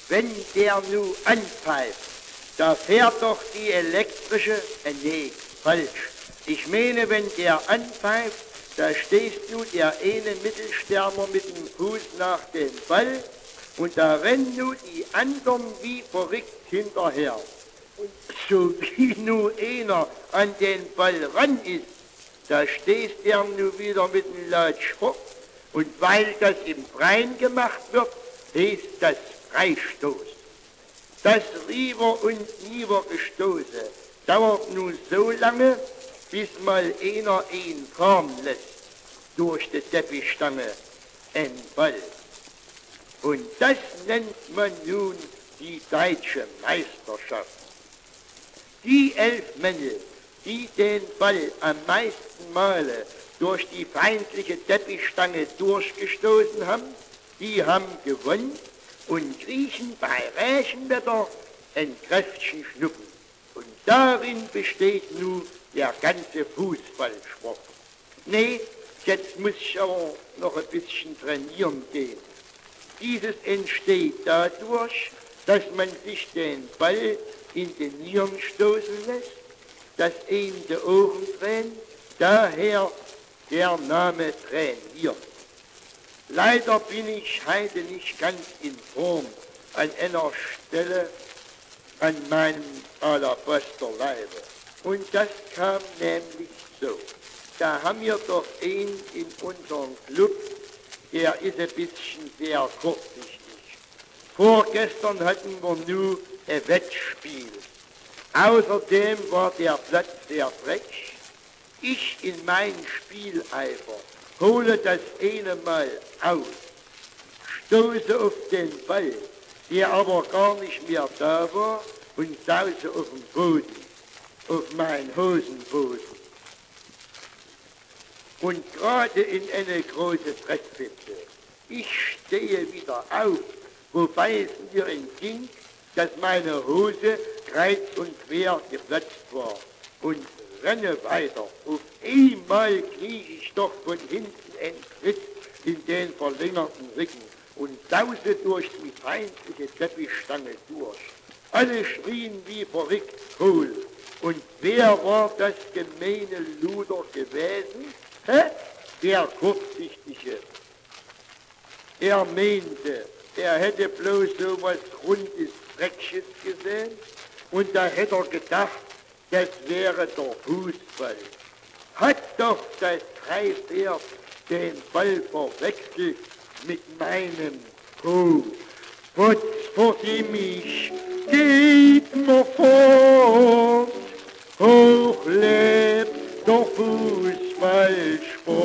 wenn der nu anpfeift, da fährt doch die elektrische, nee, falsch. Ich meine, wenn der anpfeift, da stehst nu der eine Mittelstürmer mit dem Fuß nach dem Ball und da rennen nu die anderen wie verrückt hinterher. Und so wie nu einer an den Ball ran ist, da stehst der nu wieder mit dem Latschbock und weil das im Freien gemacht wird, heißt das Freistoß. Das Rieber und Niebergestoße dauert nun so lange, bis mal einer ihn fahren lässt durch die Teppichstange, ein Ball. Und das nennt man nun die deutsche Meisterschaft. Die 11 Männle, die den Ball am meisten Male durch die feindliche Teppichstange durchgestoßen haben, die haben gewonnen und kriechen bei Regenwetter ein kräftchen Schnuppen. Und darin besteht nun der ganze Fußballsport. Nee, jetzt muss ich aber noch ein bisschen trainieren gehen. Dieses entsteht dadurch, dass man sich den Ball in den Nieren stoßen lässt, dass ihn die Augen tränen, daher der Name Trainieren. Leider bin ich heute nicht ganz in Form an einer Stelle an meinem allerbesten Leibe. Und das kam nämlich so. Da haben wir doch einen in unserem Club, der ist ein bisschen sehr kurzsichtig. Vorgestern hatten wir nur ein Wettspiel. Außerdem war der Platz sehr frech. Ich in meinem Spieleifer hole das eine Mal aus, stoße auf den Ball, der aber gar nicht mehr da war, und sause auf den Boden, auf meinen Hosenboden. Und gerade in eine große Dreckpfütze. Ich stehe wieder auf, wobei es mir entging, dass meine Hose kreuz und quer geplatzt war, und renne weiter. Auf einmal kriege ich doch von hinten einen Tritt in den verlängerten Rücken und sause durch die feindliche Teppichstange durch. Alle schrien wie verrückt Kohl. Und wer war das gemeine Luder gewesen? Der Kurzsichtige. Er meinte, er hätte bloß so was rundes, Drecksches gesehen und da hätte er gedacht, das wäre der Fußball. Hat doch das Treibpferd den Ball verwechselt mit meinem Po. Potz vor mich, geht mir fort, hoch lebt der Fußballsport.